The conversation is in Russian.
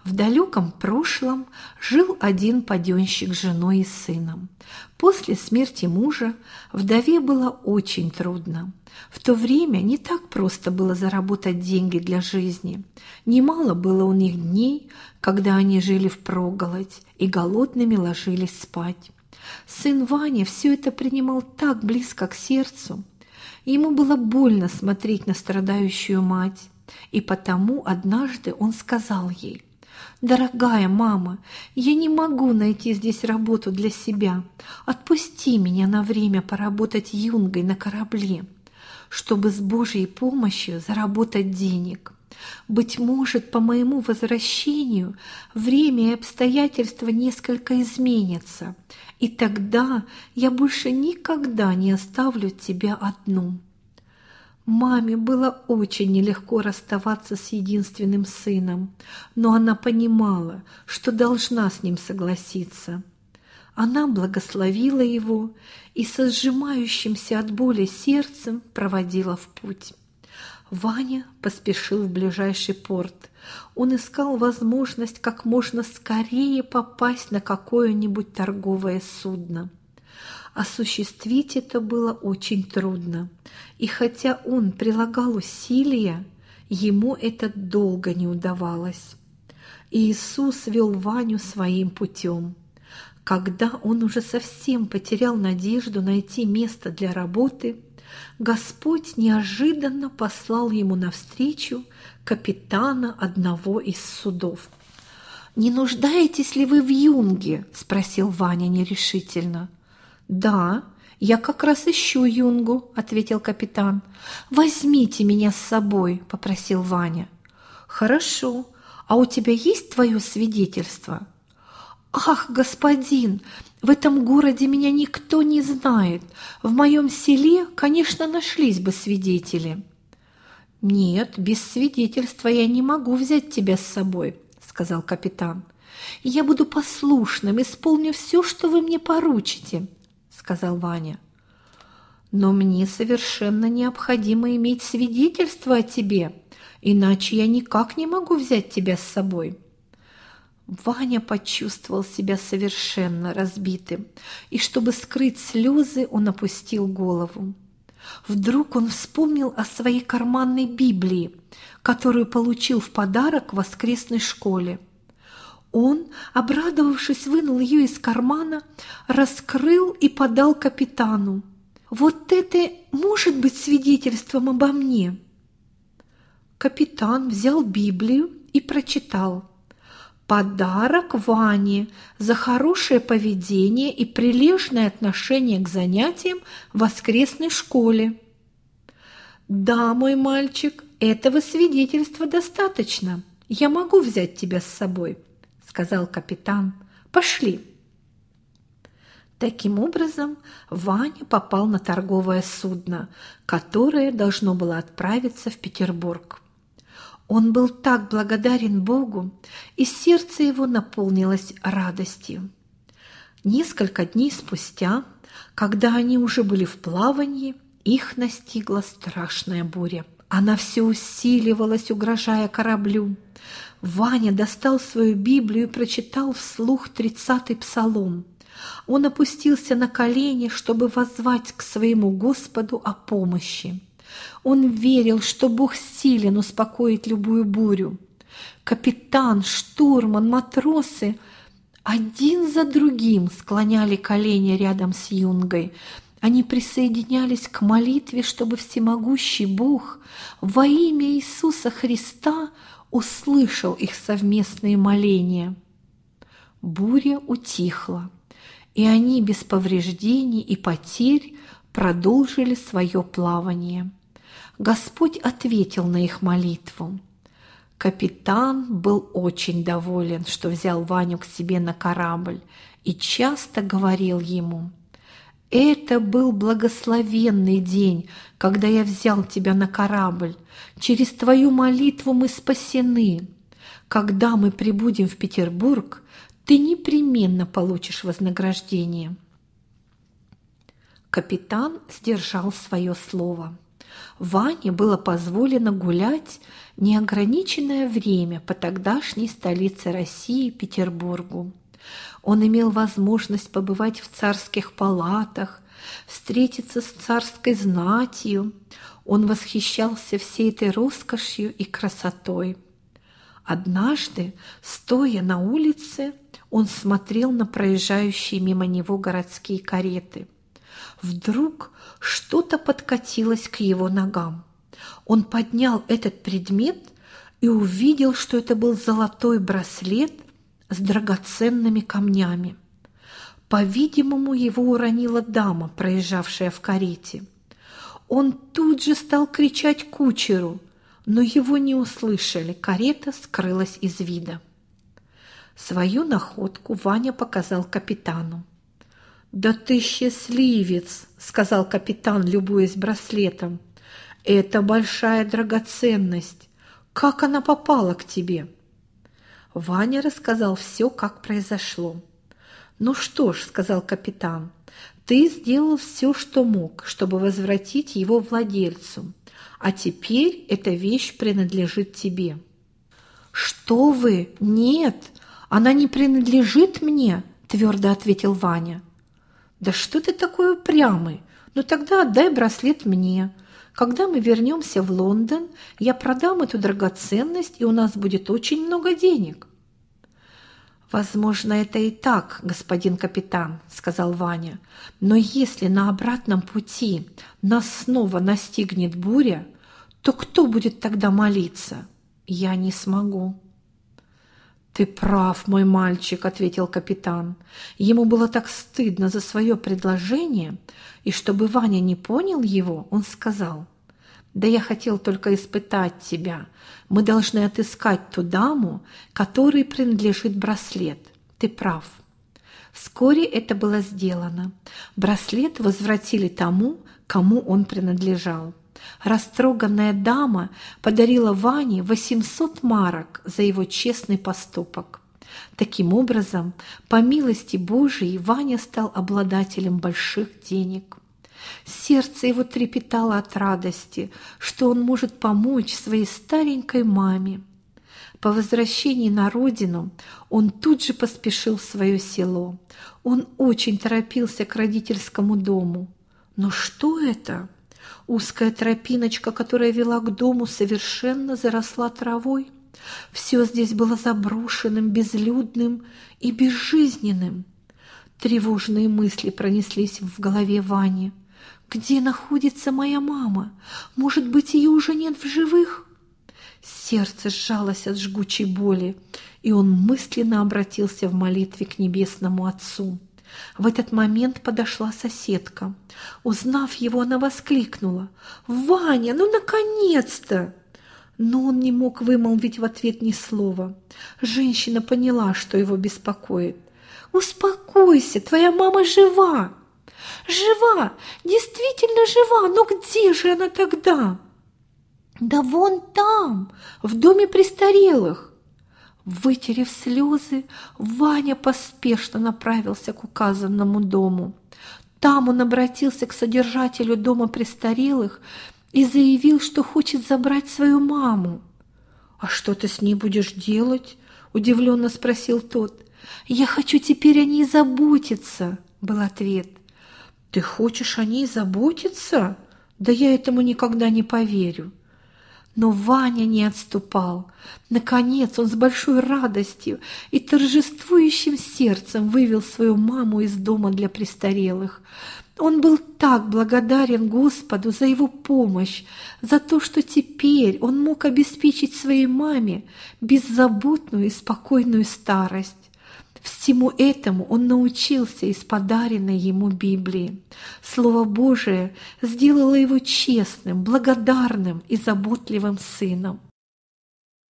В далеком прошлом жил один паденщик с женой и сыном. После смерти мужа вдове было очень трудно. В то время не так просто было заработать деньги для жизни. Немало было у них дней, когда они жили впроголодь и голодными ложились спать. Сын Ваня все это принимал так близко к сердцу. Ему было больно смотреть на страдающую мать, и потому однажды он сказал ей: «Дорогая мама, я не могу найти здесь работу для себя. Отпусти меня на время поработать юнгой на корабле, чтобы с Божьей помощью заработать денег. Быть может, по моему возвращению время и обстоятельства несколько изменятся, и тогда я больше никогда не оставлю тебя одну». Маме было очень нелегко расставаться с единственным сыном, но она понимала, что должна с ним согласиться. Она благословила его и со сжимающимся от боли сердцем проводила в путь. Ваня поспешил в ближайший порт. Он искал возможность как можно скорее попасть на какое-нибудь торговое судно. Осуществить это было очень трудно, и хотя он прилагал усилия, ему это долго не удавалось. Иисус вел Ваню своим путем. Когда он уже совсем потерял надежду найти место для работы, Господь неожиданно послал ему навстречу капитана одного из судов. «Не нуждаетесь ли вы в юнге?» – спросил Ваня нерешительно. «Да, я как раз ищу юнгу», – ответил капитан. «Возьмите меня с собой», – попросил Ваня. «Хорошо. А у тебя есть твое свидетельство?» «Ах, господин, в этом городе меня никто не знает. В моем селе, конечно, нашлись бы свидетели». «Нет, без свидетельства я не могу взять тебя с собой», – сказал капитан. «Я буду послушным, исполню все, что вы мне поручите», – сказал Ваня. «Но мне совершенно необходимо иметь свидетельство о тебе, иначе я никак не могу взять тебя с собой». Ваня почувствовал себя совершенно разбитым, и чтобы скрыть слезы, он опустил голову. Вдруг он вспомнил о своей карманной Библии, которую получил в подарок в воскресной школе. Он, обрадовавшись, вынул ее из кармана, раскрыл и подал капитану. «Вот это может быть свидетельством обо мне». Капитан взял Библию и прочитал: «Подарок Ване за хорошее поведение и прилежное отношение к занятиям в воскресной школе». «Да, мой мальчик, этого свидетельства достаточно. Я могу взять тебя с собой», – сказал капитан. «Пошли». Таким образом, Ваня попал на торговое судно, которое должно было отправиться в Петербург. Он был так благодарен Богу, и сердце его наполнилось радостью. Несколько дней спустя, когда они уже были в плавании, их настигла страшная буря. Она все усиливалась, угрожая кораблю. Ваня достал свою Библию и прочитал вслух 30-й псалом. Он опустился на колени, чтобы воззвать к своему Господу о помощи. Он верил, что Бог силен успокоить любую бурю. Капитан, штурман, матросы один за другим склоняли колени рядом с юнгой. Они присоединялись к молитве, чтобы всемогущий Бог во имя Иисуса Христа услышал их совместные моления. Буря утихла, и они без повреждений и потерь продолжили свое плавание. Господь ответил на их молитву. Капитан был очень доволен, что взял Ваню к себе на корабль, и часто говорил ему: «Это был благословенный день, когда я взял тебя на корабль. Через твою молитву мы спасены. Когда мы прибудем в Петербург, ты непременно получишь вознаграждение». Капитан сдержал свое слово. Ване было позволено гулять неограниченное время по тогдашней столице России Петербургу. Он имел возможность побывать в царских палатах, встретиться с царской знатью. Он восхищался всей этой роскошью и красотой. Однажды, стоя на улице, он смотрел на проезжающие мимо него городские кареты. Вдруг что-то подкатилось к его ногам. Он поднял этот предмет и увидел, что это был золотой браслет с драгоценными камнями. По-видимому, его уронила дама, проезжавшая в карете. Он тут же стал кричать кучеру, но его не услышали, карета скрылась из вида. Свою находку Ваня показал капитану. «Да ты счастливец!» – сказал капитан, любуясь браслетом. «Это большая драгоценность. Как она попала к тебе?» Ваня рассказал все, как произошло. «Ну что ж», – сказал капитан, – «ты сделал все, что мог, чтобы возвратить его владельцу, а теперь эта вещь принадлежит тебе». «Что вы? Нет, она не принадлежит мне», – твердо ответил Ваня. «Да что ты такой упрямый? Ну тогда отдай браслет мне. Когда мы вернемся в Лондон, я продам эту драгоценность, и у нас будет очень много денег». «Возможно, это и так, господин капитан», – сказал Ваня. «Но если на обратном пути нас снова настигнет буря, то кто будет тогда молиться? Я не смогу». «Ты прав, мой мальчик», – ответил капитан. Ему было так стыдно за свое предложение, и чтобы Ваня не понял его, он сказал: «Да я хотел только испытать тебя. Мы должны отыскать ту даму, которой принадлежит браслет. Ты прав». Вскоре это было сделано. Браслет возвратили тому, кому он принадлежал. Растроганная дама подарила Ване 800 марок за его честный поступок. Таким образом, по милости Божией, Ваня стал обладателем больших денег. Сердце его трепетало от радости, что он может помочь своей старенькой маме. По возвращении на родину он тут же поспешил в свое село. Он очень торопился к родительскому дому. Но что это? Узкая тропиночка, которая вела к дому, совершенно заросла травой. Все здесь было заброшенным, безлюдным и безжизненным. Тревожные мысли пронеслись в голове Вани. «Где находится моя мама? Может быть, ее уже нет в живых?» Сердце сжалось от жгучей боли, и он мысленно обратился в молитве к Небесному Отцу. В этот момент подошла соседка. Узнав его, она воскликнула: «Ваня, ну наконец-то!» Но он не мог вымолвить в ответ ни слова. Женщина поняла, что его беспокоит. «Успокойся, твоя мама жива!» «Жива! Действительно жива! Но где же она тогда?» «Да вон там, в доме престарелых!» Вытерев слезы, Ваня поспешно направился к указанному дому. Там он обратился к содержателю дома престарелых и заявил, что хочет забрать свою маму. «А что ты с ней будешь делать?» – удивленно спросил тот. «Я хочу теперь о ней заботиться», – был ответ. «Ты хочешь о ней заботиться? Да я этому никогда не поверю». Но Ваня не отступал. Наконец он с большой радостью и торжествующим сердцем вывел свою маму из дома для престарелых. Он был так благодарен Господу за его помощь, за то, что теперь он мог обеспечить своей маме беззаботную и спокойную старость. Всему этому он научился из подаренной ему Библии. Слово Божие сделало его честным, благодарным и заботливым сыном.